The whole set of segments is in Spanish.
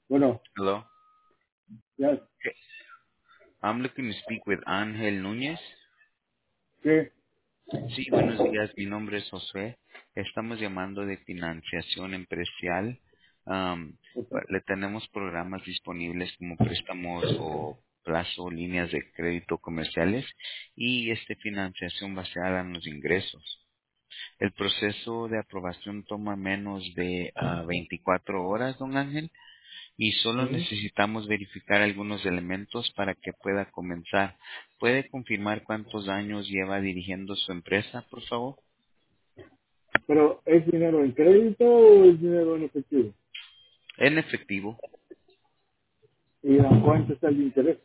Bueno, Hello. ya, Okay. I'm looking to speak with Ángel Núñez. ¿qué? Sí, buenos días. Mi nombre es José. Estamos llamando de financiación empresarial. Le tenemos programas disponibles como préstamos o plazo, líneas de crédito comerciales y financiación basada en los ingresos. El proceso de aprobación toma menos de 24 horas, don Ángel. Y solo Ujú. necesitamos verificar algunos elementos para que pueda comenzar. ¿Puede confirmar cuántos años lleva dirigiendo su empresa, por favor? Pero, ¿es dinero en crédito o es dinero en efectivo? En efectivo. ¿Y a cuánto está el interés?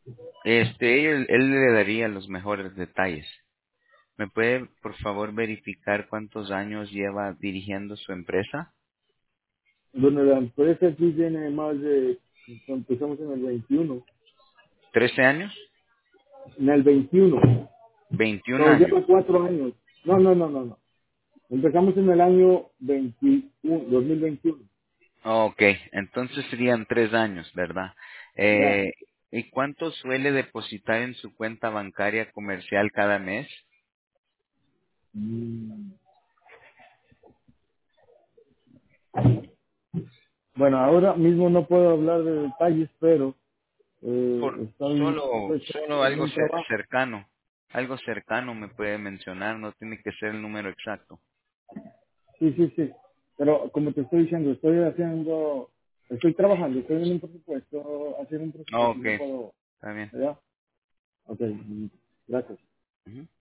Él le daría los mejores detalles. ¿Me puede, por favor, verificar cuántos años lleva dirigiendo su empresa? Bueno, la empresa aquí tiene más de, empezamos en el 21. 13 años. En el 21. 21 So, años. lleva 4 años. No, no, no, no, no. Empezamos en el año 21, 2021. Ok, entonces serían 3 años, ¿verdad? Ya. Eh, ¿Y cuánto suele depositar en su cuenta bancaria comercial cada mes? Mm. Bueno, ahora mismo no puedo hablar de detalles, pero Por estoy solo, pues, solo en algo un trabajo. cercano. Algo cercano me puede mencionar, no tiene que ser el número exacto. Sí, sí, sí. Pero como te estoy diciendo, estoy trabajando, estoy en un presupuesto, haciendo un Oh, presupuesto y ok, no puedo, está bien. ¿ya? Ok, gracias. Ujú.